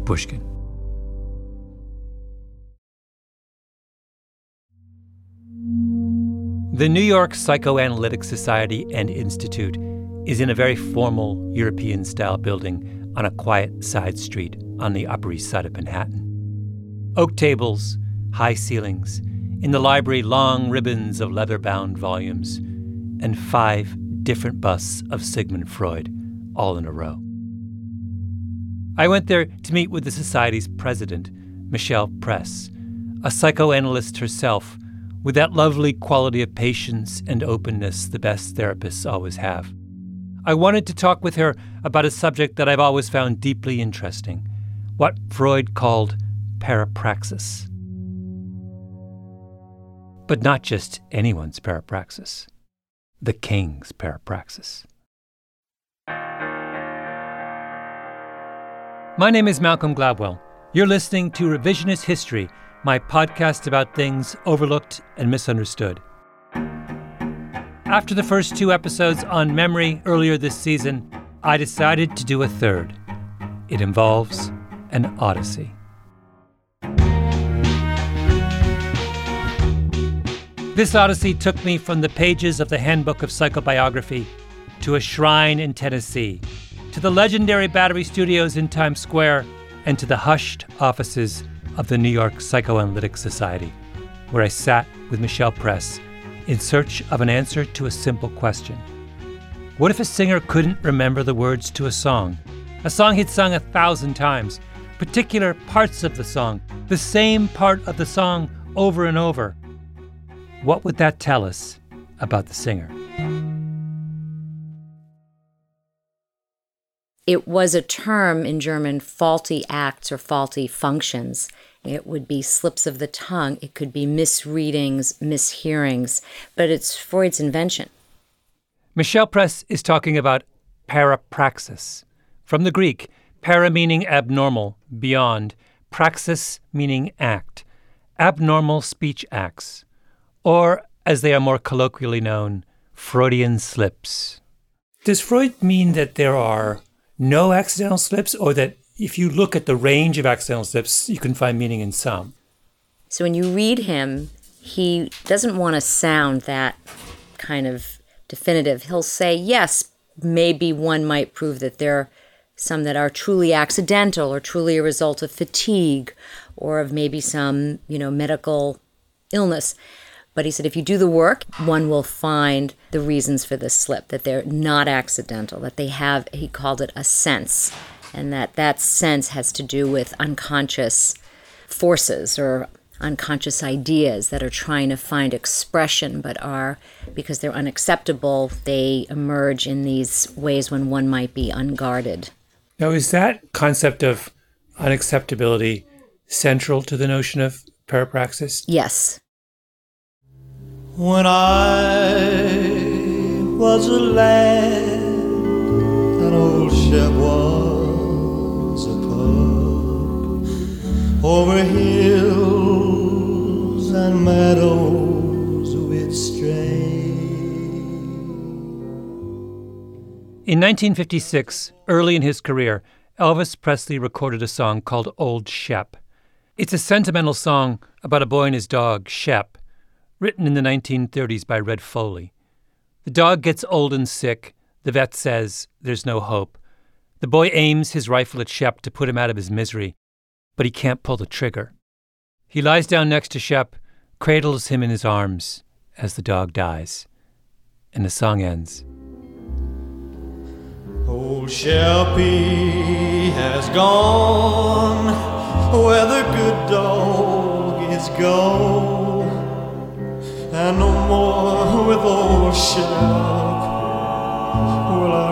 Pushkin. The New York Psychoanalytic Society and Institute is in a very formal European-style building on a quiet side street on the Upper East Side of Manhattan. Oak tables, high ceilings, in the library long ribbons of leather-bound volumes, and 5 different busts of Sigmund Freud, all in a row. I went there to meet with the Society's president, Michelle Press, a psychoanalyst herself, with that lovely quality of patience and openness the best therapists always have. I wanted to talk with her about a subject that I've always found deeply interesting, what Freud called parapraxis. But not just anyone's parapraxis, the king's parapraxis. My name is Malcolm Gladwell. You're listening to Revisionist History, my podcast about things overlooked and misunderstood. After the first 2 episodes on memory earlier this season, I decided to do a third. It involves an odyssey. This odyssey took me from the pages of the Handbook of Psychobiography to a shrine in Tennessee, to the legendary Battery Studios in Times Square, and to the hushed offices of the New York Psychoanalytic Society, where I sat with Michelle Press in search of an answer to a simple question. What if a singer couldn't remember the words to a song he'd sung 1,000 times, particular parts of the song, the same part of the song over and over? What would that tell us about the singer? It was a term in German, faulty acts or faulty functions. It would be slips of the tongue. It could be misreadings, mishearings, but it's Freud's invention. Michelle Press is talking about parapraxis. From the Greek, para meaning abnormal, beyond, praxis meaning act, abnormal speech acts, or, as they are more colloquially known, Freudian slips. Does Freud mean that there are no accidental slips, or that if you look at the range of accidental slips, you can find meaning in some? So when you read him, he doesn't want to sound that kind of definitive. He'll say, yes, maybe one might prove that there are some that are truly accidental or truly a result of fatigue or of maybe some, medical illness. But he said, if you do the work, one will find the reasons for this slip, that they're not accidental, that they have, he called it a sense, and that sense has to do with unconscious forces or unconscious ideas that are trying to find expression, but are, because they're unacceptable, they emerge in these ways when one might be unguarded. Now, is that concept of unacceptability central to the notion of parapraxis? Yes. When I was a lad, an old ship was a pub. Over hills and meadows we'd stray. In 1956, early in his career, Elvis Presley recorded a song called Old Shep. It's a sentimental song about a boy and his dog, Shep, written in the 1930s by Red Foley. The dog gets old and sick. The vet says there's no hope. The boy aims his rifle at Shep to put him out of his misery, but he can't pull the trigger. He lies down next to Shep, cradles him in his arms as the dog dies. And the song ends. Old Sheppy has gone where the good dog is gone. And no more with old Shep will I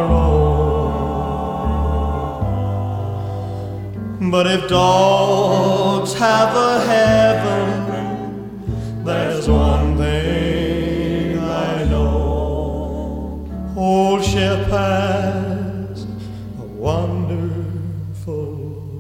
roam. But if dogs have a heaven, there's one thing I know. Old Shep has a wonderful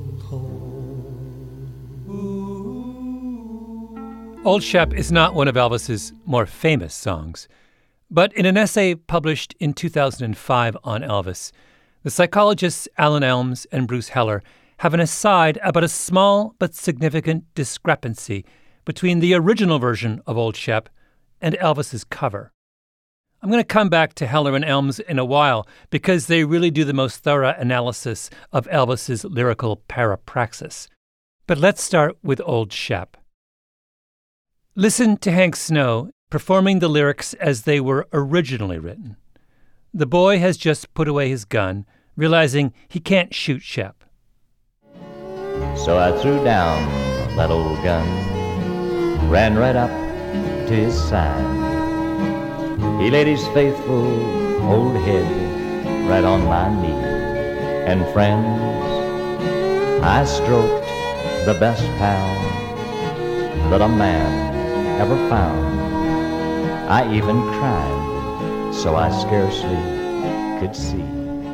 Old Shep is not one of Elvis's more famous songs, but in an essay published in 2005 on Elvis, the psychologists Alan Elms and Bruce Heller have an aside about a small but significant discrepancy between the original version of Old Shep and Elvis's cover. I'm going to come back to Heller and Elms in a while because they really do the most thorough analysis of Elvis's lyrical parapraxis. But let's start with Old Shep. Listen to Hank Snow performing the lyrics as they were originally written. The boy has just put away his gun, realizing he can't shoot Shep. So I threw down that old gun, ran right up to his side. He laid his faithful old head right on my knee. And friends, I stroked the best pal that a man ever found. I even cried so I scarcely could see.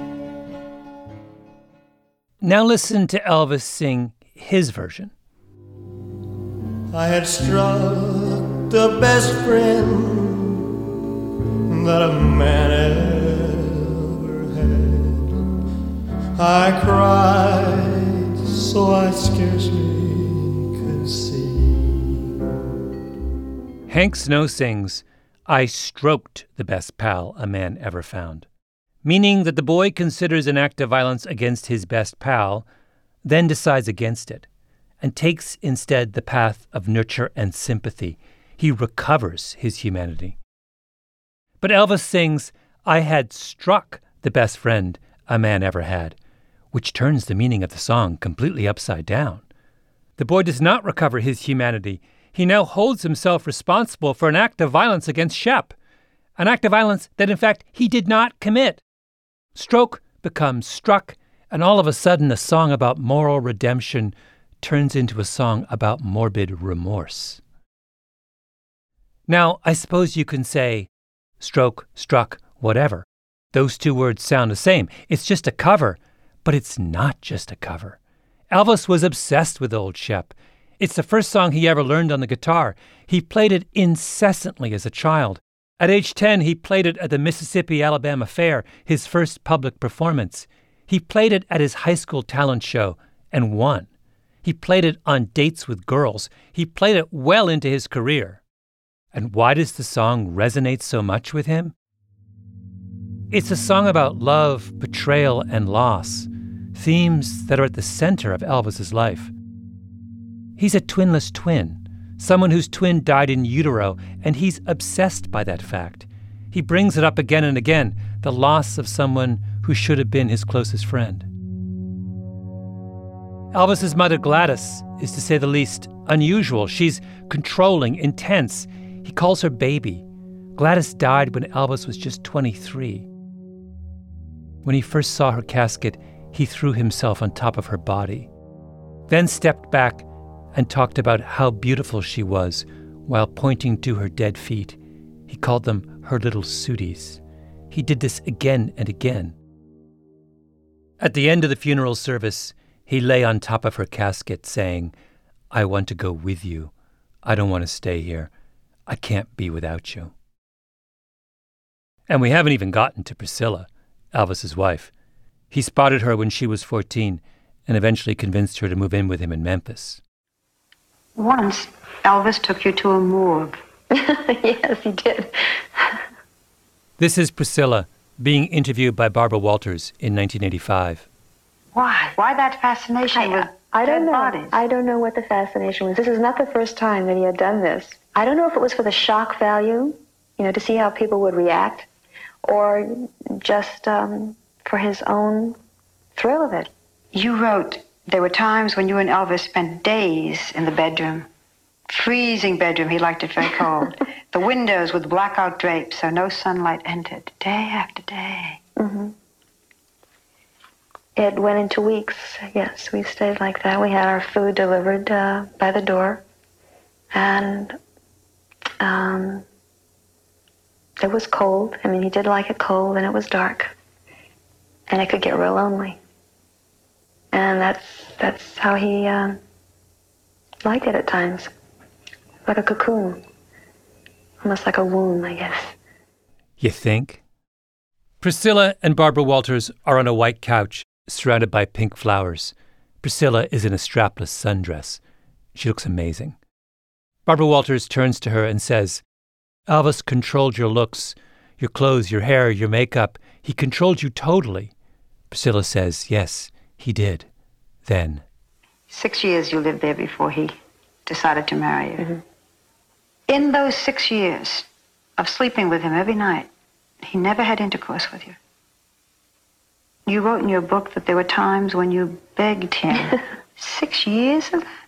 Now listen to Elvis sing his version. I had struck the best friend that a man ever had. I cried so I scarcely could see. Hank Snow sings, I stroked the best pal a man ever found, meaning that the boy considers an act of violence against his best pal, then decides against it, and takes instead the path of nurture and sympathy. He recovers his humanity. But Elvis sings, I had struck the best friend a man ever had, which turns the meaning of the song completely upside down. The boy does not recover his humanity. He now holds himself responsible for an act of violence against Shep, an act of violence that in fact he did not commit. Stroke becomes struck, and all of a sudden a song about moral redemption turns into a song about morbid remorse. Now, I suppose you can say, stroke, struck, whatever. Those two words sound the same. It's just a cover, but it's not just a cover. Elvis was obsessed with Old Shep. It's the first song he ever learned on the guitar. He played it incessantly as a child. At age 10, he played it at the Mississippi-Alabama Fair, his first public performance. He played it at his high school talent show and won. He played it on dates with girls. He played it well into his career. And why does the song resonate so much with him? It's a song about love, betrayal, and loss, themes that are at the center of Elvis's life. He's a twinless twin, someone whose twin died in utero, and he's obsessed by that fact. He brings it up again and again, the loss of someone who should have been his closest friend. Elvis's mother, Gladys, is to say the least unusual. She's controlling, intense. He calls her baby. Gladys died when Elvis was just 23. When he first saw her casket, he threw himself on top of her body, then stepped back and talked about how beautiful she was while pointing to her dead feet. He called them her little sooties. He did this again and again. At the end of the funeral service, he lay on top of her casket saying, I want to go with you. I don't want to stay here. I can't be without you. And we haven't even gotten to Priscilla, Elvis's wife. He spotted her when she was 14 and eventually convinced her to move in with him in Memphis. Once, Elvis took you to a morgue. Yes, he did. This is Priscilla being interviewed by Barbara Walters in 1985. Why? Why that fascination with dead bodies? I don't know what the fascination was. This is not the first time that he had done this. I don't know if it was for the shock value, to see how people would react, or just for his own thrill of it. You wrote, there were times when you and Elvis spent days in the bedroom. Freezing bedroom, he liked it very cold. The windows with blackout drapes so no sunlight entered, day after day. Mm-hmm. It went into weeks, yes. We stayed like that. We had our food delivered by the door. And it was cold. I mean, he did like it cold, and it was dark. And it could get real lonely. And that's how he liked it at times. Like a cocoon. Almost like a womb, I guess. You think? Priscilla and Barbara Walters are on a white couch surrounded by pink flowers. Priscilla is in a strapless sundress. She looks amazing. Barbara Walters turns to her and says, Elvis controlled your looks, your clothes, your hair, your makeup. He controlled you totally. Priscilla says, yes, he did. Then. 6 years you lived there before he decided to marry you. Mm-hmm. In those 6 years of sleeping with him every night, he never had intercourse with you. You wrote in your book that there were times when you begged him. 6 years of that?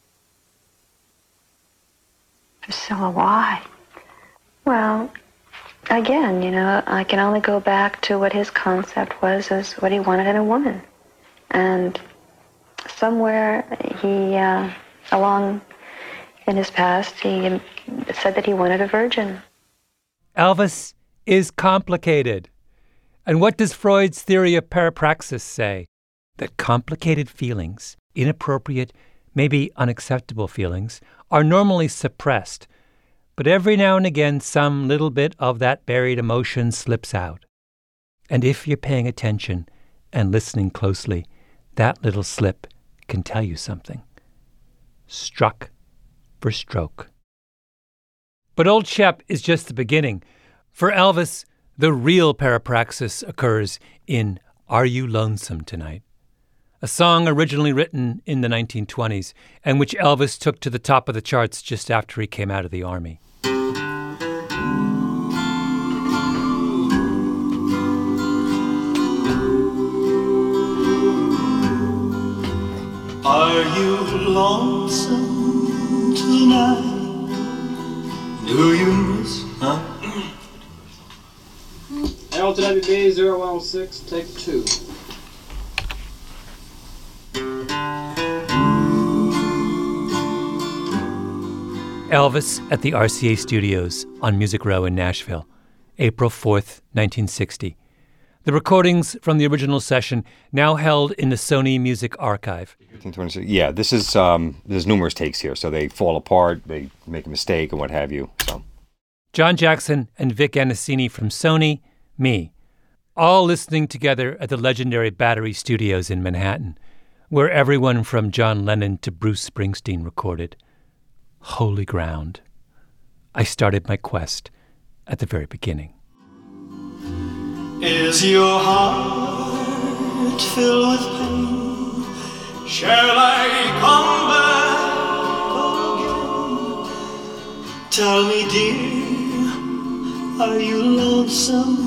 Priscilla, why? Well, again, I can only go back to what his concept was as what he wanted in a woman. And somewhere he, along in his past, he said that he wanted a virgin. Elvis is complicated. And what does Freud's theory of parapraxis say? That complicated feelings, inappropriate, maybe unacceptable feelings, are normally suppressed. But every now and again, some little bit of that buried emotion slips out. And if you're paying attention and listening closely, that little slip can tell you something. Struck for stroke. But Old Shep is just the beginning. For Elvis, the real parapraxis occurs in Are You Lonesome Tonight? A song originally written in the 1920s and which Elvis took to the top of the charts just after he came out of the Army. Are you lonesome tonight? Do you miss, huh? LWB 0106, take 2. Elvis at the RCA Studios on Music Row in Nashville, April 4th, 1960. The recordings from the original session now held in the Sony Music Archive. Yeah, this is there's numerous takes here, so they fall apart, they make a mistake and what have you. So, John Jackson and Vic Anasini from Sony, me, all listening together at the legendary Battery Studios in Manhattan, where everyone from John Lennon to Bruce Springsteen recorded. Holy ground. I started my quest at the very beginning. Is your heart filled with pain? Shall I come back again? Tell me, dear, are you lonesome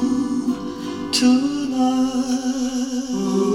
tonight?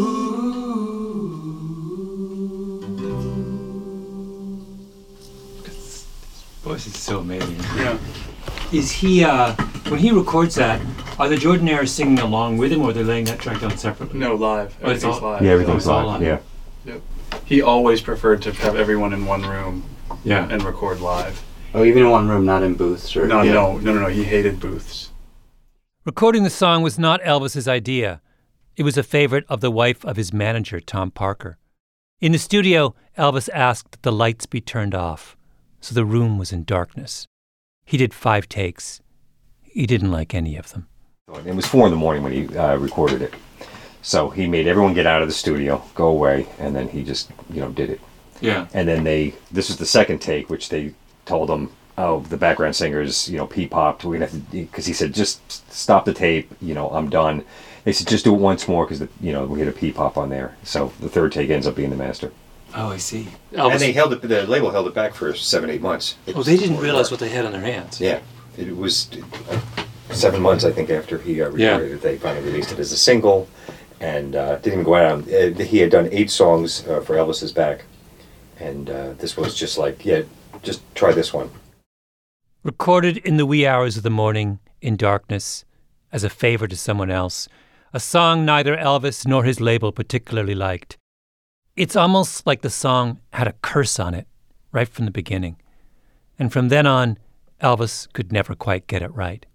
His voice is so amazing. Yeah. Is he, when he records that, are the Jordanaires singing along with him, or are they laying that track down separately? No, live. Oh, it's Everything's all- live. yeah, everything's all live. live. Yeah. Yep. He always preferred to have everyone in one room Yeah. and record live. Oh, even in one room, not in booths? Or, No. He hated booths. Recording the song was not Elvis's idea. It was a favorite of the wife of his manager, Tom Parker. In the studio, Elvis asked that the lights be turned off, so the room was in darkness. He did 5 takes. He didn't like any of them. It was 4 a.m. when he recorded it. So he made everyone get out of the studio, go away, and then he just, did it. Yeah. And then this was the second take, which they told him, oh, the background singers, pee-popped. We're gonna have to, because he said, just stop the tape, I'm done. They said, just do it once more, because, we hit a pee-pop on there. So the third take ends up being the master. Oh, I see. And they the label held it back for 7-8 months. They didn't realize what they had on their hands. Yeah. It was 7 months, I think, after he recorded it. They finally released it as a single, and didn't even go out. He had done 8 songs for Elvis's back, and this was just like, just try this one. Recorded in the wee hours of the morning, in darkness, as a favor to someone else, a song neither Elvis nor his label particularly liked. It's almost like the song had a curse on it, right from the beginning. And from then on, Elvis could never quite get it right.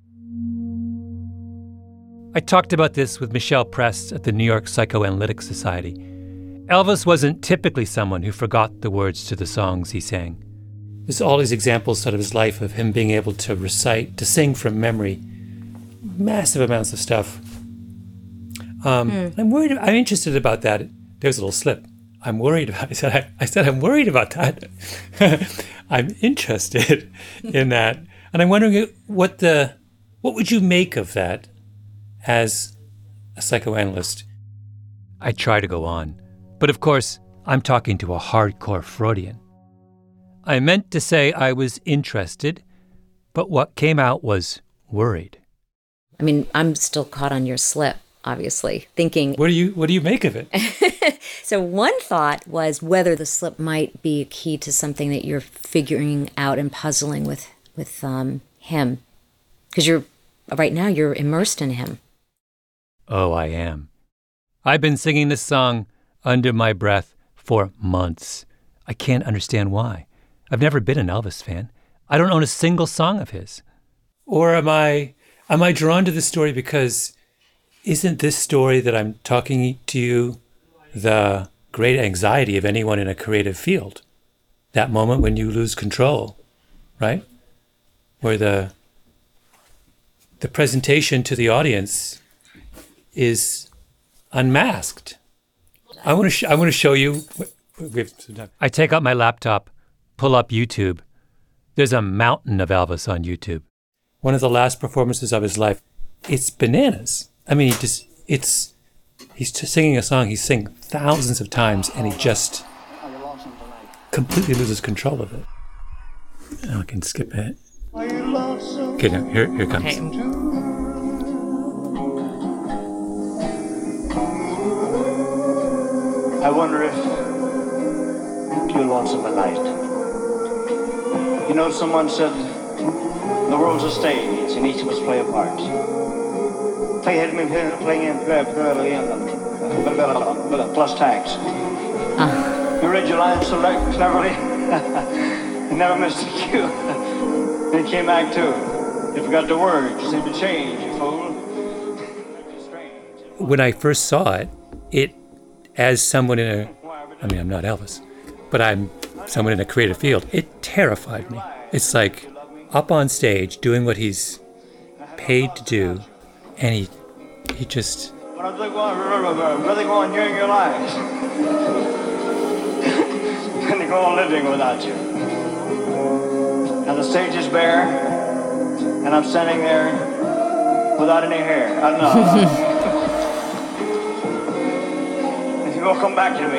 I talked about this with Michelle Press at the New York Psychoanalytic Society. Elvis wasn't typically someone who forgot the words to the songs he sang. There's all these examples out of his life of him being able to recite, to sing from memory, massive amounts of stuff. I'm interested about that. There's a little slip. I'm worried about. I said I'm worried about that. I'm interested in that, and I'm wondering what would you make of that as a psychoanalyst? I try to go on, but of course I'm talking to a hardcore Freudian. I meant to say I was interested, but what came out was worried. I mean, I'm still caught on your slip, obviously, thinking... What do you make of it? So one thought was whether the slip might be a key to something that you're figuring out and puzzling with him. Because right now you're immersed in him. Oh, I am. I've been singing this song under my breath for months. I can't understand why. I've never been an Elvis fan. I don't own a single song of his. Or am I drawn to this story because isn't this story that I'm talking to you the great anxiety of anyone in a creative field? That moment when you lose control, right? Where the presentation to the audience is unmasked. I want to show you. I take out my laptop, pull up YouTube. There's a mountain of Elvis on YouTube. One of the last performances of his life. It's bananas. I mean, he's just singing a song he's sang thousands of times, and he just completely loses control of it. Oh, I can skip it. Okay, now here it comes. Okay. I wonder if you're lonesome at night. You know, someone said the world's a stage and each of us play a part. Plus tags. You read your lines so cleverly. You never missed a cue. Then it came back too. You forgot the words. You seemed to change, you fool. When I first saw it, as someone I'm not Elvis, but I'm someone in a creative field, it terrified me. It's like up on stage doing what he's paid to do, and he just... But I'm really going hearing your lies. And they go on living without you. And the stage is bare, and I'm standing there without any hair. I don't know. If you will come back to me,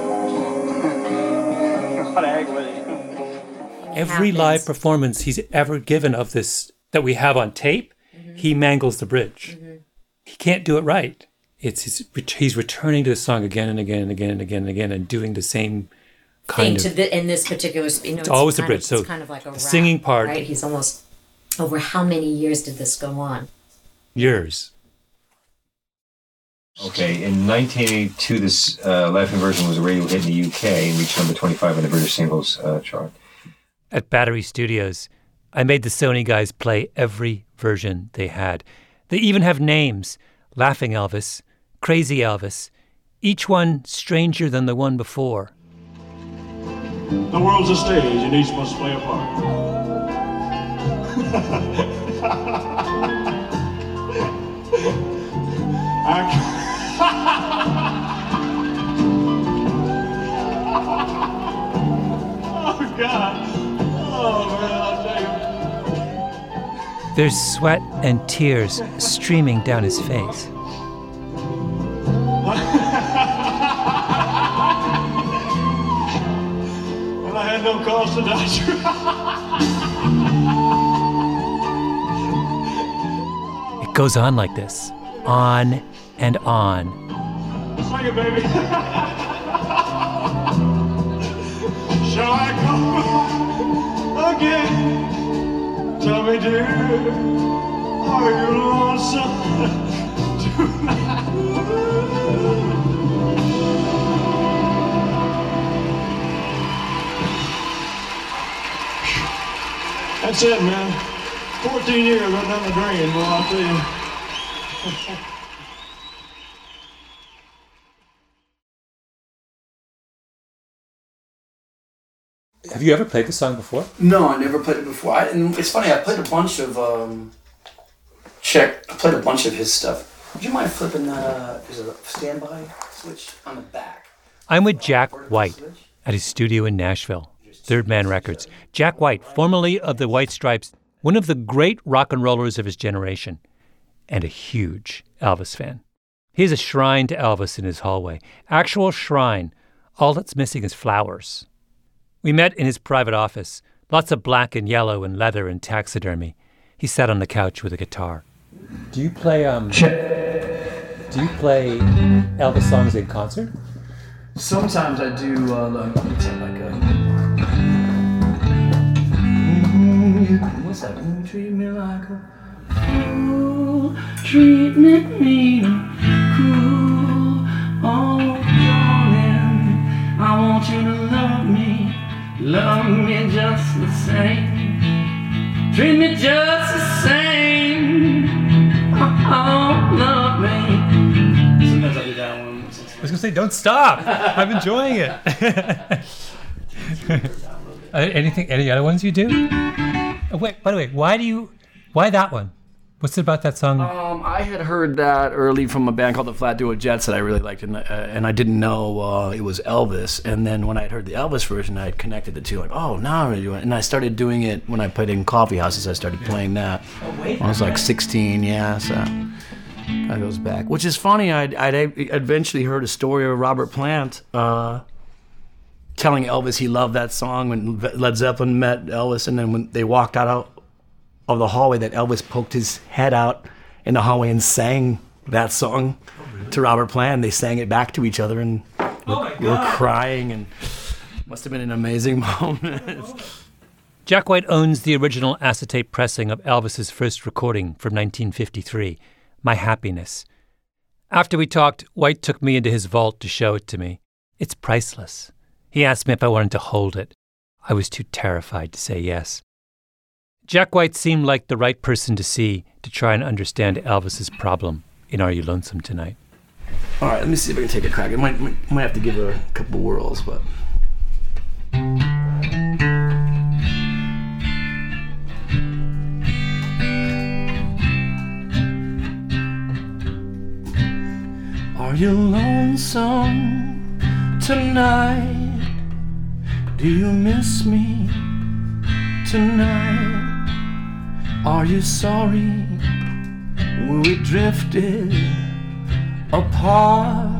what the heck with you? Every live performance he's ever given of this that we have on tape, he mangles the bridge. He can't do it right. He's returning to the song again and again and again and again and again and doing the same kind of... in this particular... it's always the bridge. So it's kind of like a rap, singing part... Right? He's almost... Over how many years did this go on? Years. Okay, in 1982, this Latin version was a radio hit in the UK and reached number 25 on the British singles chart. At Battery Studios, I made the Sony guys play every version they had. They even have names: Laughing Elvis, Crazy Elvis, each one stranger than the one before. The world's a stage and each must play a part. Oh, God. Oh, man, I'll tell you. There's sweat and tears streaming down his face. And I had no cause to die. It goes on like this, on and on. Sing it, baby. Shall I come again? Tell me, dear, are you lonesome tonight? That's it, man. 14 years right down the drain, well, I'll tell you. Have you ever played this song before? No, I never played it before. And it's funny, I played a bunch of I played a bunch of his stuff. Would you mind flipping that? Is it a standby switch on the back? I'm with Jack White at his studio in Nashville, Third Man Records. Jack White, formerly of the White Stripes, one of the great rock and rollers of his generation, and a huge Elvis fan. He has a shrine to Elvis in his hallway. Actual shrine. All that's missing is flowers. We met in his private office. Lots of black and yellow and leather and taxidermy. He sat on the couch with a guitar. Do you play Elvis songs in concert? Sometimes I do, what's that? You treat me like a fool, treat me mean, cruel, oh darling, I want you to love me just the same, treat me just the same, oh, love me. Sometimes I do that one. I was going to say, don't stop. I'm enjoying it. Any other ones you do? Oh, wait, by the way, why that one? What's it about that song? I had heard that early from a band called the Flat Duo Jets that I really liked, and I didn't know it was Elvis. And then when I had heard the Elvis version, I had connected the two, like, oh, now I'm doing it. And I started doing it when I played in coffee houses. I started playing that. I was like 16, yeah, so that goes back. Which is funny, I'd eventually heard a story of Robert Plant telling Elvis he loved that song when Led Zeppelin met Elvis, and then when they walked out of the hallway, that Elvis poked his head out in the hallway and sang that song to Robert Plant. They sang it back to each other and were crying, and must have been an amazing moment. Jack White owns the original acetate pressing of Elvis's first recording from 1953, My Happiness. After we talked, White took me into his vault to show it to me. It's priceless. He asked me if I wanted to hold it. I was too terrified to say yes. Jack White seemed like the right person to see to try and understand Elvis's problem in Are You Lonesome Tonight? All right, let me see if I can take a crack. I might have to give it a couple whirls, but... Are you lonesome tonight? Do you miss me tonight? Are you sorry we drifted apart?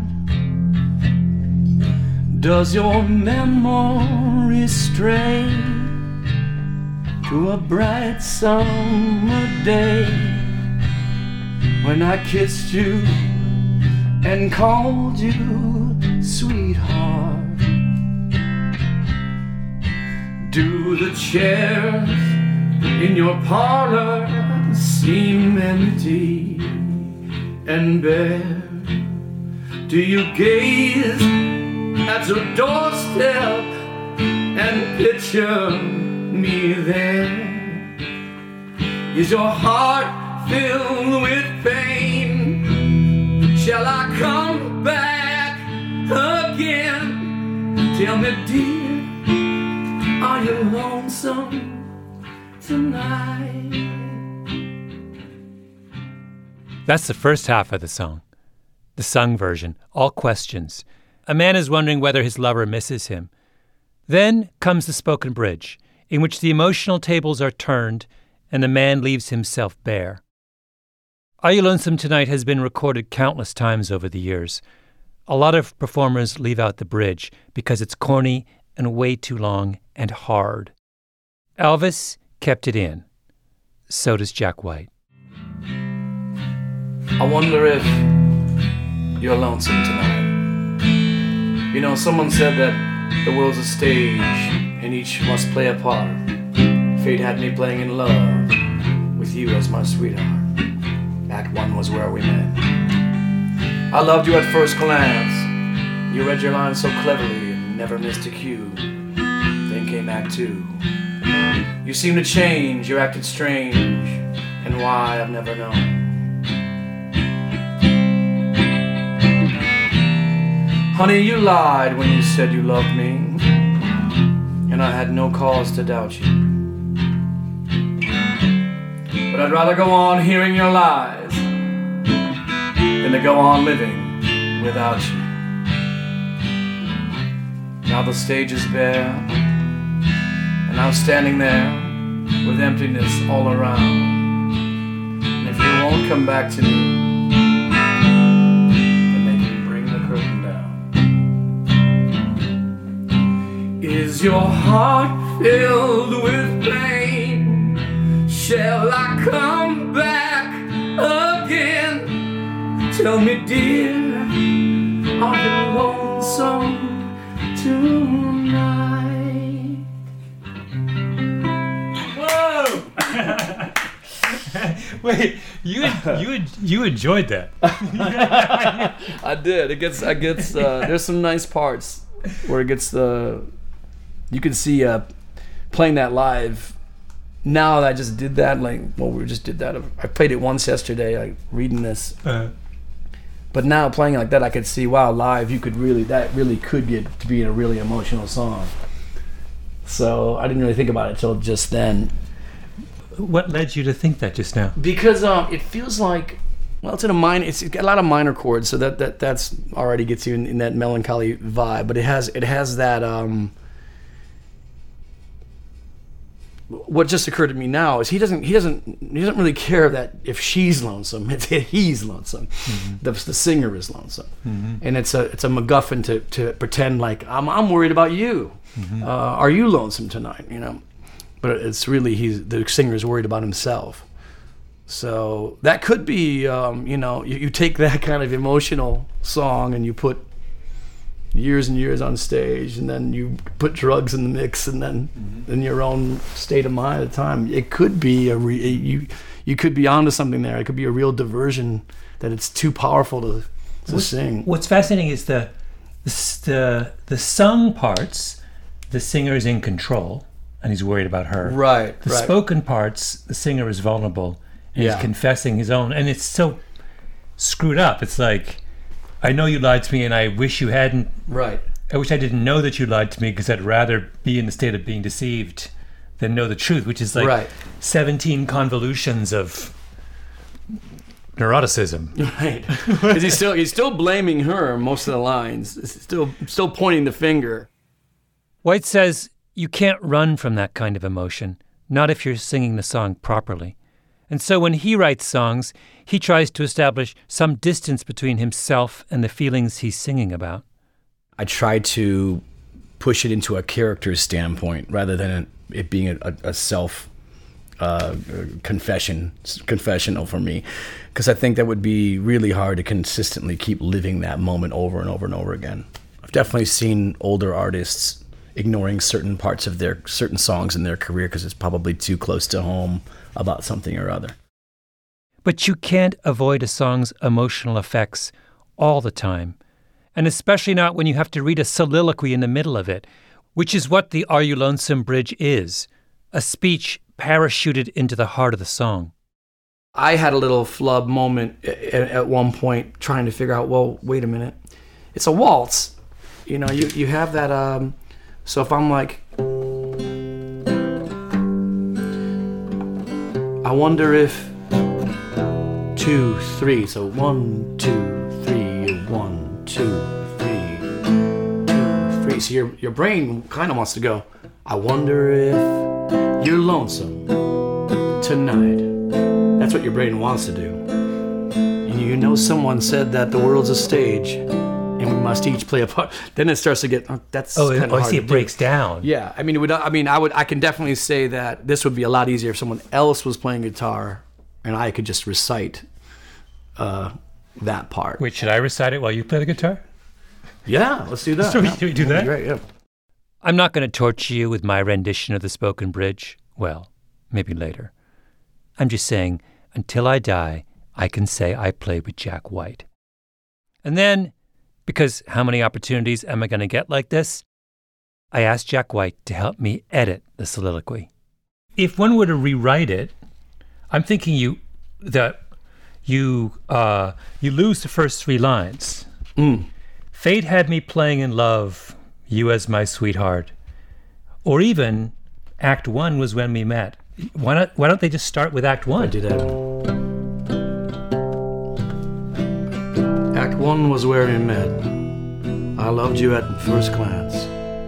Does your memory stray to a bright summer day when I kissed you and called you sweetheart? Do the chairs in your parlor seem empty and bare? Do you gaze at your doorstep and picture me there? Is your heart filled with pain? Shall I come back again? Tell me, dear, are you lonesome tonight? That's the first half of the song. The sung version, all questions. A man is wondering whether his lover misses him. Then comes the spoken bridge, in which the emotional tables are turned and the man leaves himself bare. Are You Lonesome Tonight has been recorded countless times over the years. A lot of performers leave out the bridge because it's corny and way too long and hard. Elvis kept it in. So does Jack White. I wonder if you're lonesome tonight. You know, someone said that the world's a stage and each must play a part. Fate had me playing in love with you as my sweetheart. Act 1 was where we met. I loved you at first glance. You read your lines so cleverly and never missed a cue. Then came Act 2. You seemed to change, you acted strange, and why I've never known. Honey, you lied when you said you loved me, and I had no cause to doubt you. But I'd rather go on hearing your lies than to go on living without you. Now the stage is bare, and I'm standing there with emptiness all around. And if you won't come back to me, then they can bring the curtain down. Is your heart filled with pain? Shall I come back again? Tell me, dear, are you lonesome tonight? Whoa! Wait, you enjoyed that? I did. It gets there's some nice parts where it gets you can see playing that live. Now that I just did that, we just did that. I played it once yesterday, reading this. But now playing like that, I could see, wow, live, that really could get to be a really emotional song. So I didn't really think about it till just then. What led you to think that just now? Because it feels like, well, it's got a lot of minor chords, so that's already gets you in that melancholy vibe. But it has that. What just occurred to me now is he doesn't really care that if she's lonesome, it's he's lonesome. Mm-hmm. The singer is lonesome, mm-hmm. and it's a MacGuffin to pretend like I'm worried about you. Mm-hmm. Are you lonesome tonight? But it's really the singer is worried about himself. So that could be you take that kind of emotional song and you put years and years on stage, and then you put drugs in the mix, and then in your own state of mind at the time, it could be you could be onto something there. It could be a real diversion that it's too powerful to sing. What's fascinating is the sung parts, the singer is in control and he's worried about her. Right. The spoken parts, the singer is vulnerable and he's confessing his own, and it's so screwed up. It's like, I know you lied to me and I wish you hadn't. Right. I wish I didn't know that you lied to me, because I'd rather be in the state of being deceived than know the truth, which is like 17 convolutions of neuroticism. Right. Because he's still blaming her most of the lines. Still pointing the finger. White says you can't run from that kind of emotion, not if you're singing the song properly. And so when he writes songs, he tries to establish some distance between himself and the feelings he's singing about. I try to push it into a character's standpoint rather than it being a self confessional for me, because I think that would be really hard to consistently keep living that moment over and over and over again. I've definitely seen older artists ignoring certain parts of certain songs in their career because it's probably too close to home about something or other. But you can't avoid a song's emotional effects all the time, and especially not when you have to read a soliloquy in the middle of it, which is what the Are You Lonesome Bridge is, a speech parachuted into the heart of the song. I had a little flub moment at one point trying to figure out, well, wait a minute, it's a waltz. You have that, so if I'm like, I wonder if 2, 3. So 1, 2, 3, 1, 2, 3, 2, 3. So your brain kind of wants to go, I wonder if you're lonesome tonight. That's what your brain wants to do. Someone said that the world's a stage and we must each play a part. Then it starts to get that's kind of hard. I see. It breaks down. Yeah, I mean, I can definitely say that this would be a lot easier if someone else was playing guitar and I could just recite that part. Wait, should I recite it while you play the guitar? Yeah, let's do that. Should we do that? Great, yeah. I'm not going to torture you with my rendition of the spoken bridge. Well, maybe later. I'm just saying, until I die, I can say I played with Jack White. And then, because how many opportunities am I going to get like this? I asked Jack White to help me edit the soliloquy. If one were to rewrite it, I'm thinking you lose the first 3 lines. Fate had me playing in love, you as my sweetheart. Or even, Act 1 was when we met. Why don't they just start with Act 1? I do that. Act 1 was where we met. I loved you at first glance.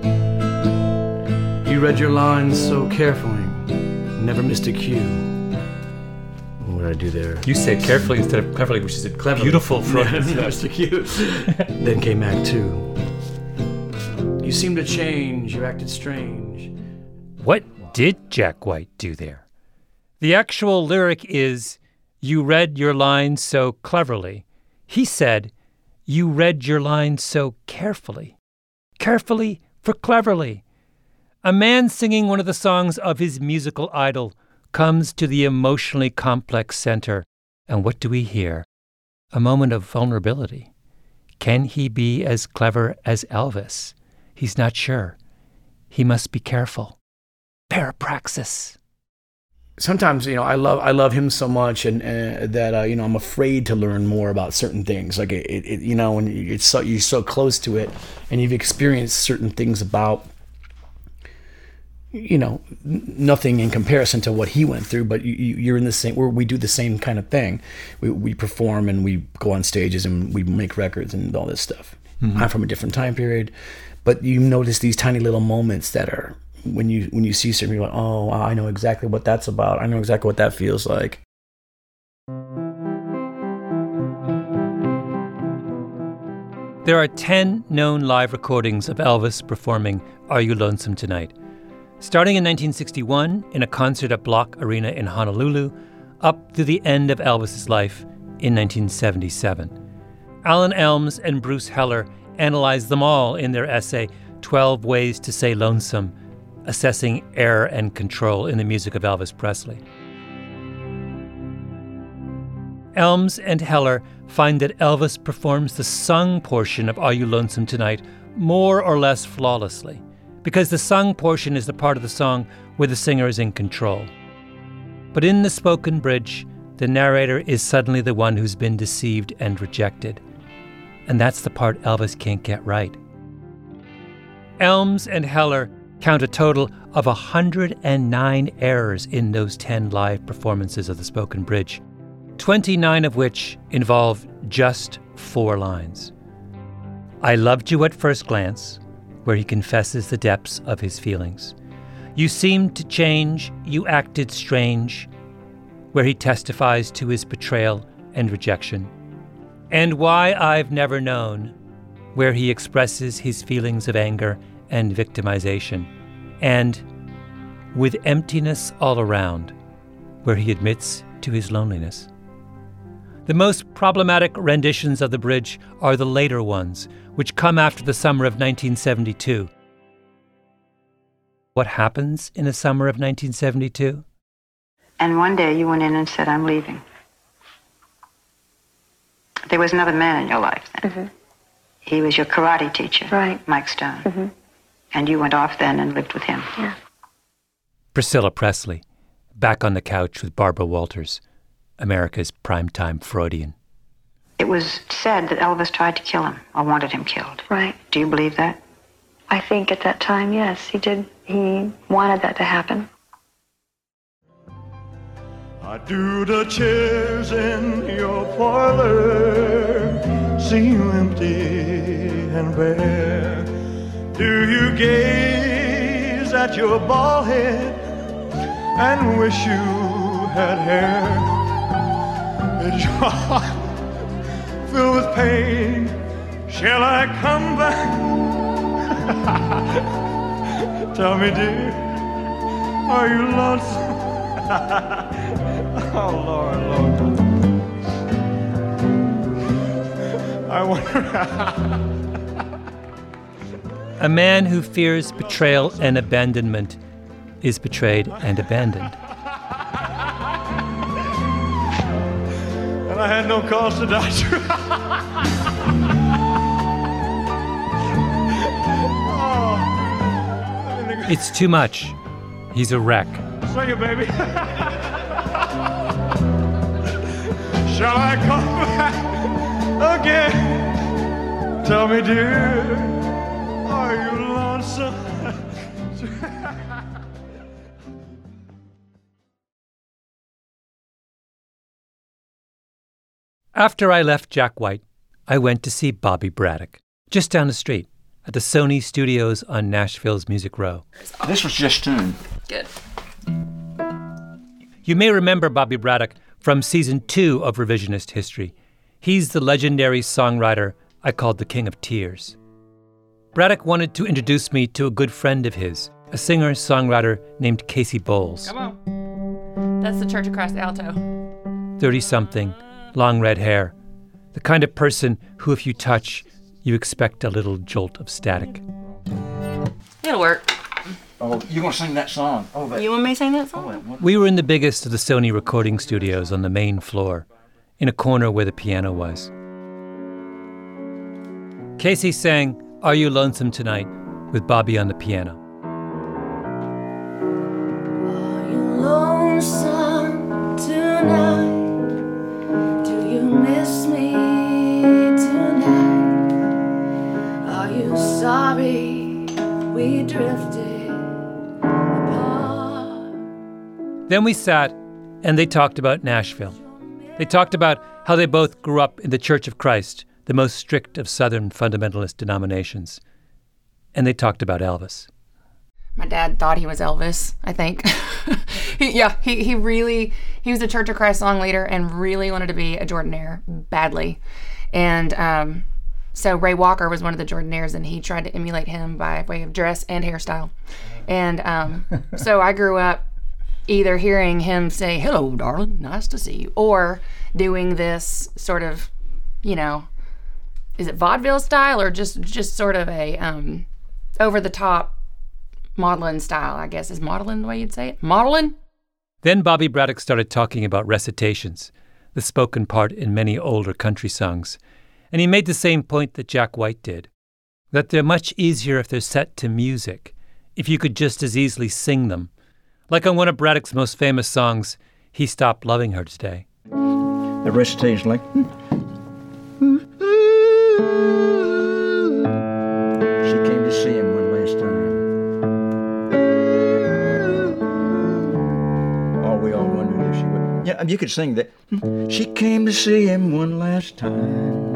You read your lines so carefully, never missed a cue. What did I do there? You said carefully instead of cleverly, which is a Cleverly. beautiful Freudian Never missed a cue. Then came Act 2. You seemed to change, you acted strange. What did Jack White do there? The actual lyric is, you read your lines so cleverly. He said, you read your lines so carefully. Carefully for cleverly. A man singing one of the songs of his musical idol comes to the emotionally complex center, and what do we hear? A moment of vulnerability. Can he be as clever as Elvis? He's not sure. He must be careful. Parapraxis. Sometimes, I love him so much, and that I'm afraid to learn more about certain things. Like when you're so close to it, and you've experienced certain things about, nothing in comparison to what he went through. But you're in the same. We do the same kind of thing. We perform and we go on stages and we make records and all this stuff. Mm-hmm. I'm from a different time period, but you notice these tiny little moments that are. When you see something, you're like, oh, I know exactly what that's about. I know exactly what that feels like. There are 10 known live recordings of Elvis performing Are You Lonesome Tonight? Starting in 1961 in a concert at Block Arena in Honolulu, up to the end of Elvis's life in 1977. Alan Elms and Bruce Heller analyzed them all in their essay, 12 Ways to Say Lonesome, Assessing Error and Control in the Music of Elvis Presley. Elms and Heller find that Elvis performs the sung portion of Are You Lonesome Tonight more or less flawlessly, because the sung portion is the part of the song where the singer is in control. But in the spoken bridge, the narrator is suddenly the one who's been deceived and rejected. And that's the part Elvis can't get right. Elms and Heller count a total of 109 errors in those 10 live performances of the spoken bridge, 29 of which involve just 4 lines. I loved you at first glance, where he confesses the depths of his feelings. You seemed to change, you acted strange, where he testifies to his betrayal and rejection. And Why I've Never Known, where he expresses his feelings of anger and victimization, and With Emptiness All Around, where he admits to his loneliness. The most problematic renditions of the bridge are the later ones, which come after the summer of 1972. What happens in the summer of 1972? And one day you went in and said, I'm leaving. There was another man in your life then. Mm-hmm. He was your karate teacher, right. Mike Stone. Mm-hmm. And you went off then and lived with him. Yeah. Priscilla Presley, back on the couch with Barbara Walters, America's primetime Freudian. It was said that Elvis tried to kill him, or wanted him killed. Right. Do you believe that? I think at that time, yes, he did. He wanted that to happen. I do the chairs in your parlor seem empty and bare. Do you gaze at your bald head and wish you had hair? Is your heart filled with pain? Shall I come back? Tell me, dear, are you lonesome? Oh, Lord, Lord. I wonder. A man who fears betrayal and abandonment is betrayed and abandoned. And I had no cause to doubt you. It's too much. He's a wreck. Sing it, baby. Shall I come back again? Tell me, dear, are you lonesome? After I left Jack White, I went to see Bobby Braddock, just down the street, at the Sony Studios on Nashville's Music Row. This was just tuned. Good. You may remember Bobby Braddock from season 2 of Revisionist History. He's the legendary songwriter I called the King of Tears. Braddock wanted to introduce me to a good friend of his, a singer-songwriter named Casey Bowles. Come on. That's the Church of Christ alto. 30-something, long red hair. The kind of person who, if you touch, you expect a little jolt of static. It'll work. Oh, you're going to sing that song? Oh, You want me to sing that song? Oh, We were in the biggest of the Sony recording studios on the main floor, in a corner where the piano was. Casey sang Are You Lonesome Tonight with Bobby on the piano. Are you lonesome tonight? Do you miss me tonight? Are you sorry we drifted apart? Then we sat and they talked about Nashville. They talked about how they both grew up in the Church of Christ, the most strict of Southern fundamentalist denominations. And they talked about Elvis. My dad thought he was Elvis, I think. He was a Church of Christ song leader and really wanted to be a Jordanaire badly. And so Ray Walker was one of the Jordanaires, and he tried to emulate him by way of dress and hairstyle. And so I grew up either hearing him say, "Hello, darling, nice to see you," or doing this sort of, is it vaudeville style or just sort of a over-the-top modeling style, I guess. Is modeling the way you'd say it? Modeling? Then Bobby Braddock started talking about recitations, the spoken part in many older country songs. And he made the same point that Jack White did, that they're much easier if they're set to music, if you could just as easily sing them. Like on one of Braddock's most famous songs, He Stopped Loving Her Today. The recitation like... She came to see him one last time. Oh, we all wondered if she would. Yeah, you could sing that. She came to see him one last time.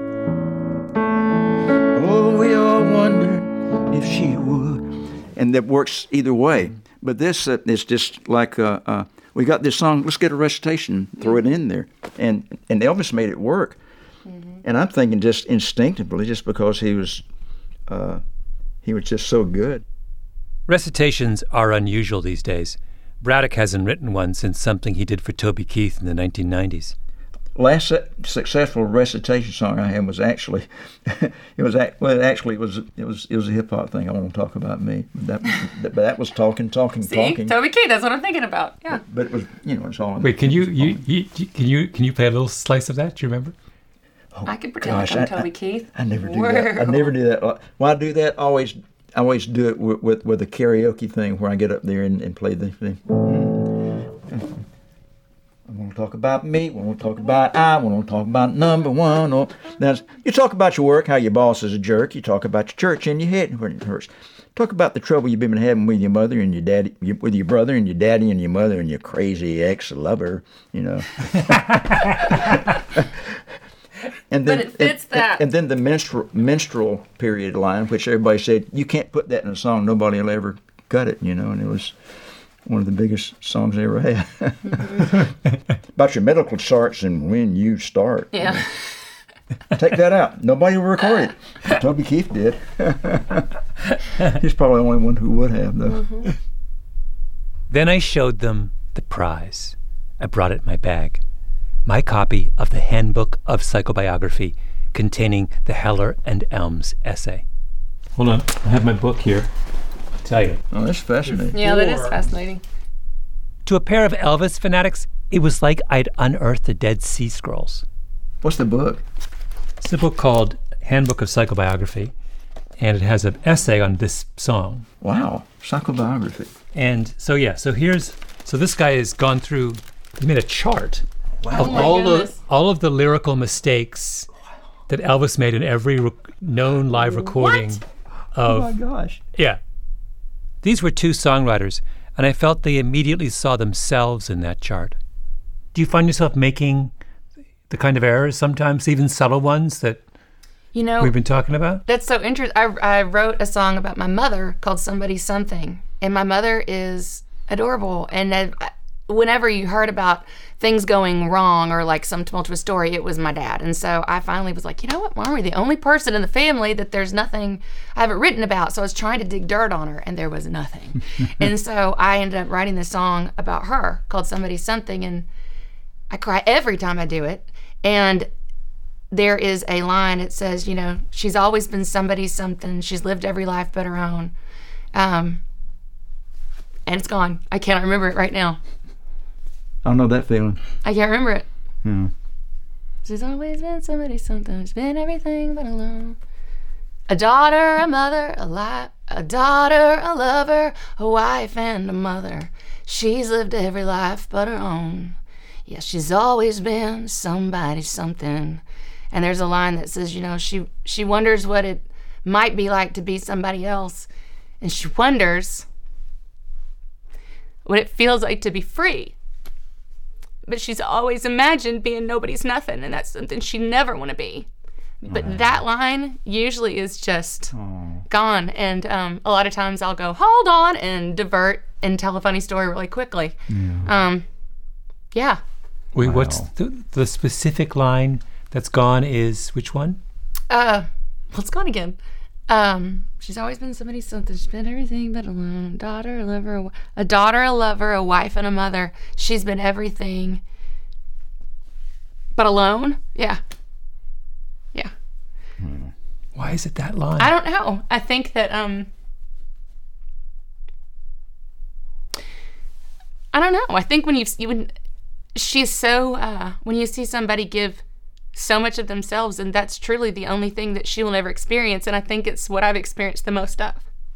Oh, we all wondered if she would. And that works either way. But this is just like, we got this song, let's get a recitation, throw it in there. And Elvis made it work. Mm-hmm. And I'm thinking just instinctively, just because he was just so good. Recitations are unusual these days. Braddock hasn't written one since something he did for Toby Keith in the 1990s. Last successful recitation song I had was actually, it was a hip hop thing. I won't talk about me, but that was talking. See, Toby Keith. That's what I'm thinking about. Yeah. But it was, it's all. Wait, can you play a little slice of that? Do you remember? Oh, I could pretend like I'm Toby Keith. I never do that. I never do that. When I do that, I always do it with a karaoke thing where I get up there and play the thing. I want to talk about me. I want to talk about I want to talk about number one. Now, you talk about your work, how your boss is a jerk. You talk about your church and your head when it hurts. Talk about the trouble you've been having with your mother and your daddy, with your brother and your daddy and your mother and your crazy ex-lover, And then, but it fits that. And then the minstrel period line, which everybody said, you can't put that in a song. Nobody will ever cut it, And it was one of the biggest songs I ever had. Mm-hmm. About your medical charts and when you start. Yeah. Take that out. Nobody will record it. Toby Keith did. He's probably the only one who would have, though. Mm-hmm. Then I showed them the prize. I brought it in my bag. My copy of the Handbook of Psychobiography containing the Heller and Elms essay. Hold on. I have my book here. I'll tell you. Oh, that's fascinating. Yeah, that is fascinating. To a pair of Elvis fanatics, it was like I'd unearthed the Dead Sea Scrolls. What's the book? It's a book called Handbook of Psychobiography, and it has an essay on this song. Wow, psychobiography. And so this guy has gone through, he made a chart of all of the lyrical mistakes that Elvis made in every known live recording of. Oh my gosh. Yeah. These were two songwriters, and I felt they immediately saw themselves in that chart. Do you find yourself making the kind of errors sometimes, even subtle ones, that You know, we've been talking about? That's so interesting. I wrote a song about my mother called Somebody Something. And my mother is adorable. And whenever you heard about things going wrong or like some tumultuous story, it was my dad. And so I finally was like, you know what, Mom, we're the only person in the family that there's nothing I haven't written about. So I was trying to dig dirt on her, and there was nothing. And so I ended up writing this song about her called Somebody Something. And I cry every time I do it. And there is a line, it says, you know, she's always been somebody something. She's lived every life but her own. And it's gone. I can't remember it right now. I don't know that feeling. I can't remember it. Yeah. She's always been somebody something. She's been everything but alone. A daughter, a mother, a daughter, a lover, a wife and a mother. She's lived every life but her own. Yeah, she's always been somebody something. And there's a line that says, you know, she wonders what it might be like to be somebody else. And she wonders what it feels like to be free. But she's always imagined being nobody's nothing, and that's something she never want to be. But that line usually is just gone. And a lot of times I'll go, hold on, and divert and tell a funny story really quickly. Yeah. Wait, what's the specific line that's gone is which one? It's gone again. She's always been somebody something. She's been everything but alone. Daughter, a lover, a wife, and a mother. She's been everything but alone. Yeah. Yeah. Why is it that line? I don't know. I think that I don't know. I think when she's so when you see somebody give so much of themselves, and that's truly the only thing that she will never experience, and I think it's what I've experienced the most of.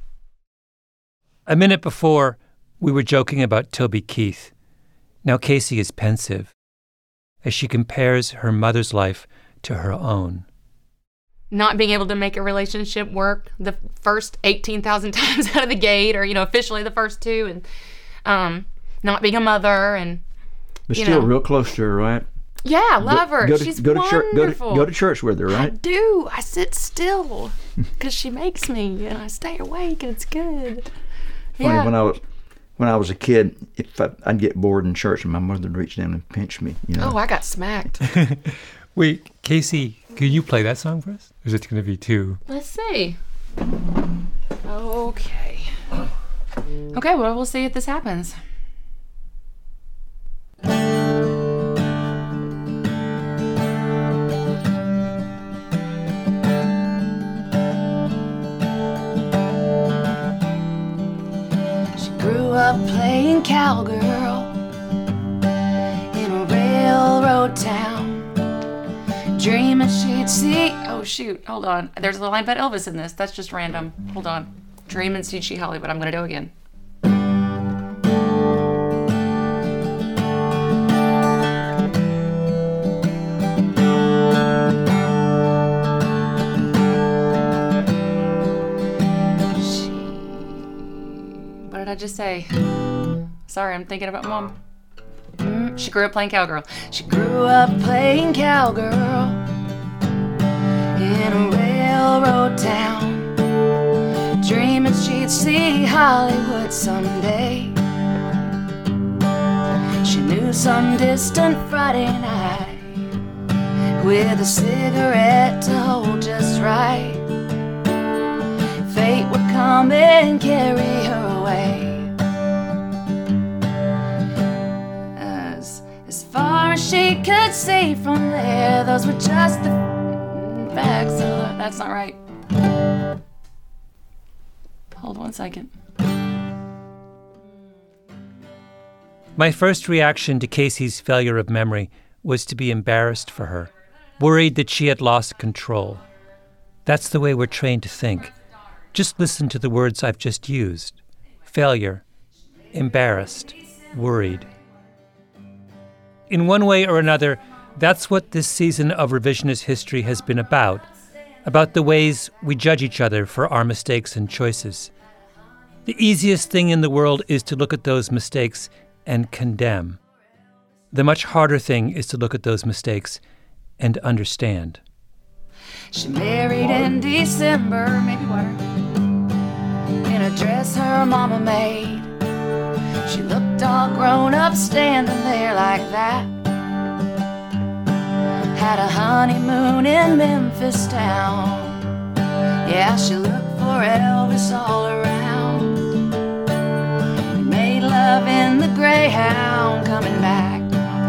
A minute before, we were joking about Toby Keith. Now Casey is pensive as she compares her mother's life to her own. Not being able to make a relationship work the first 18,000 times out of the gate, or, you know, officially the first two, and not being a mother, and but still real close to her, right? Yeah, love her. She's wonderful. Go to church with her, right? I do. I sit still because she makes me, and I stay awake, and it's good. Funny, when I was a kid, if I'd get bored in church, and my mother would reach down and pinch me. You know? Oh, I got smacked. Wait, Casey, can you play that song for us? Or is it going to be two? Let's see. Okay. Okay, well, we'll see if this happens. Up playing cowgirl in a railroad town, dreaming she'd see. Oh shoot, hold on. There's a line about Elvis in this. That's just random. Hold on. Dreaming she'd see Hollywood. I'm gonna do it again. What did I just say? Sorry, I'm thinking about Mom. She grew up playing cowgirl. She grew up playing cowgirl in a railroad town, dreaming she'd see Hollywood someday. She knew some distant Friday night with a cigarette to hold just right, fate would come and carry her away. As far as she could see from there, those were just the facts of life. That's not right. Hold 1 second. My first reaction to Casey's failure of memory was to be embarrassed for her, worried that she had lost control. That's the way we're trained to think. Just listen to the words I've just used. Failure, embarrassed, worried. In one way or another, that's what this season of revisionist history has been about the ways we judge each other for our mistakes and choices. The easiest thing in the world is to look at those mistakes and condemn. The much harder thing is to look at those mistakes and understand. She married in December, maybe water, in a dress her mama made. She looked all grown up standing there like that. Had a honeymoon in Memphis town. Yeah, she looked for Elvis all around. And made love in the Greyhound coming back.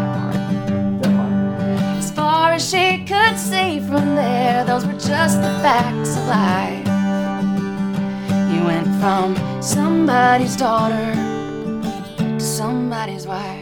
As far as she could see from there, those were just the facts of life. You went from somebody's daughter to somebody's wife.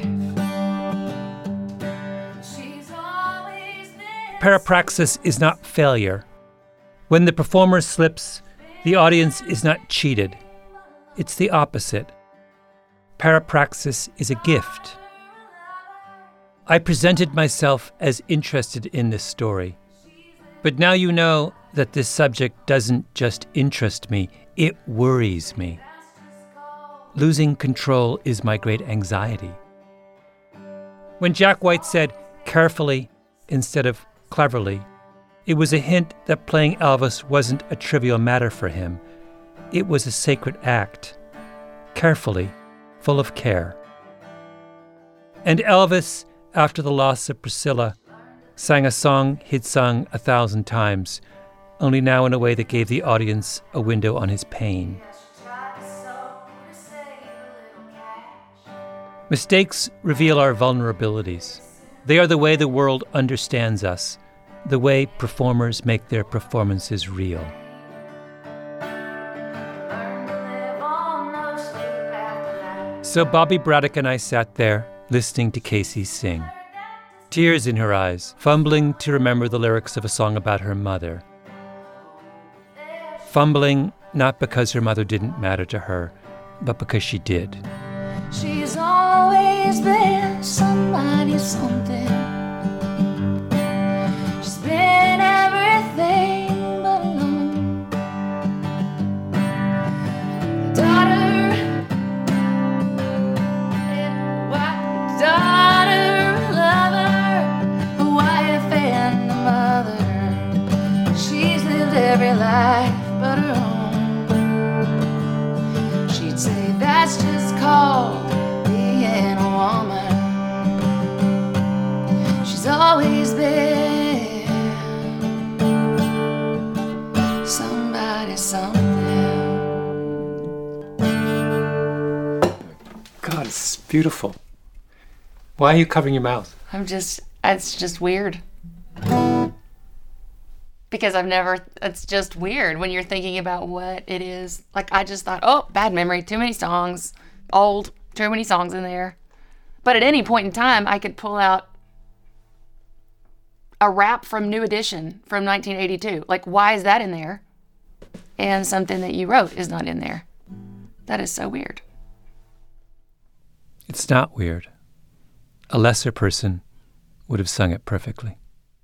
Parapraxis is not failure. When the performer slips, the audience is not cheated. It's the opposite. Parapraxis is a gift. I presented myself as interested in this story, but now you know that this subject doesn't just interest me, it worries me. Losing control is my great anxiety. When Jack White said carefully instead of cleverly, it was a hint that playing Elvis wasn't a trivial matter for him. It was a sacred act, carefully, full of care. And Elvis, after the loss of Priscilla, sang a song he'd sung 1,000 times, only now in a way that gave the audience a window on his pain. Mistakes reveal our vulnerabilities. They are the way the world understands us, the way performers make their performances real. So Bobby Braddock and I sat there, listening to Casey sing. Tears in her eyes, fumbling to remember the lyrics of a song about her mother. Fumbling not because her mother didn't matter to her, but because she did. She's always been somebody something. She's been everything but alone. Daughter, lover, wife and mother. She's lived every life but her own. She'd say that's just called being a woman. She's always been somebody something. God, it's beautiful. Why are you covering your mouth? It's just weird. Because it's just weird when you're thinking about what it is. Like, I just thought, oh, bad memory, too many songs, old, too many songs in there. But at any point in time, I could pull out a rap from New Edition from 1982. Like, why is that in there? And something that you wrote is not in there. That is so weird. It's not weird. A lesser person would have sung it perfectly.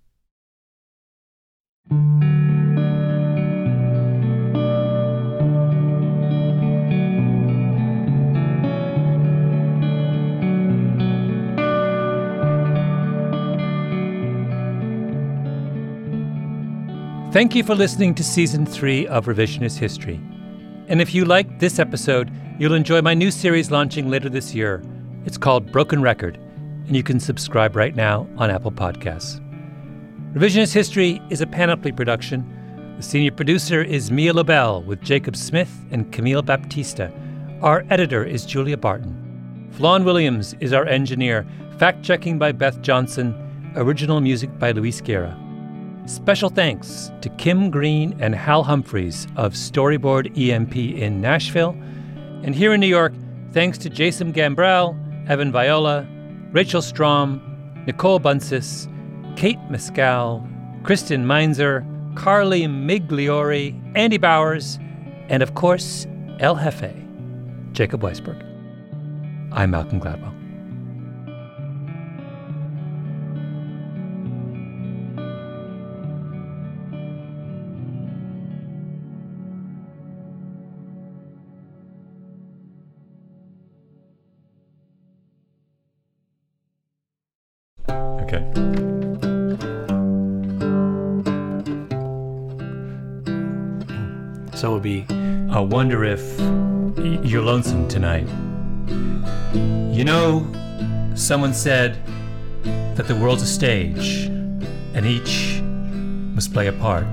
Thank you for listening to Season 3 of Revisionist History. And if you liked this episode, you'll enjoy my new series launching later this year. It's called Broken Record, and you can subscribe right now on Apple Podcasts. Revisionist History is a Panoply production. The senior producer is Mia Lobel with Jacob Smith and Camille Baptista. Our editor is Julia Barton. Flawn Williams is our engineer. Fact-checking by Beth Johnson. Original music by Luis Guerra. Special thanks to Kim Green and Hal Humphreys of Storyboard EMP in Nashville. And here in New York, thanks to Jason Gambrell, Evan Viola, Rachel Strom, Nicole Buncis, Kate Mescal, Kristen Meinzer, Carly Migliori, Andy Bowers, and of course, El Jefe, Jacob Weisberg. I'm Malcolm Gladwell. So it would be, I wonder if you're lonesome tonight. You know, someone said that the world's a stage, and each must play a part.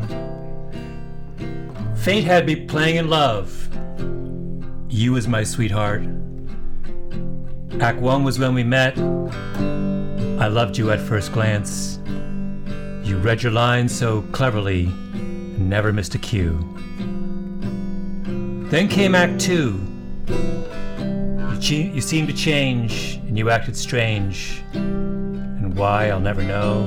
Fate had me playing in love. You was my sweetheart. Act 1 was when we met. I loved you at first glance. You read your lines so cleverly and never missed a cue. Then came Act 2. You seemed to change and you acted strange. And why, I'll never know.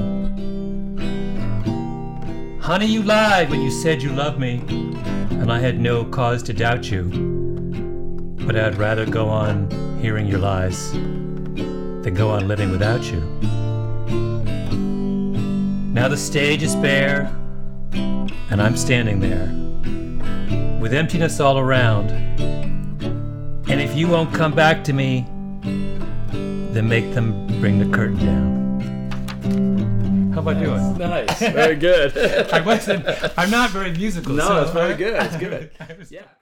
Honey, you lied when you said you loved me, and I had no cause to doubt you. But I'd rather go on hearing your lies than go on living without you. Now the stage is bare, and I'm standing there, with emptiness all around. And if you won't come back to me, then make them bring the curtain down. How am I doing? Nice. Very good. I'm not very musical. No, so it's very good. It's good. Yeah.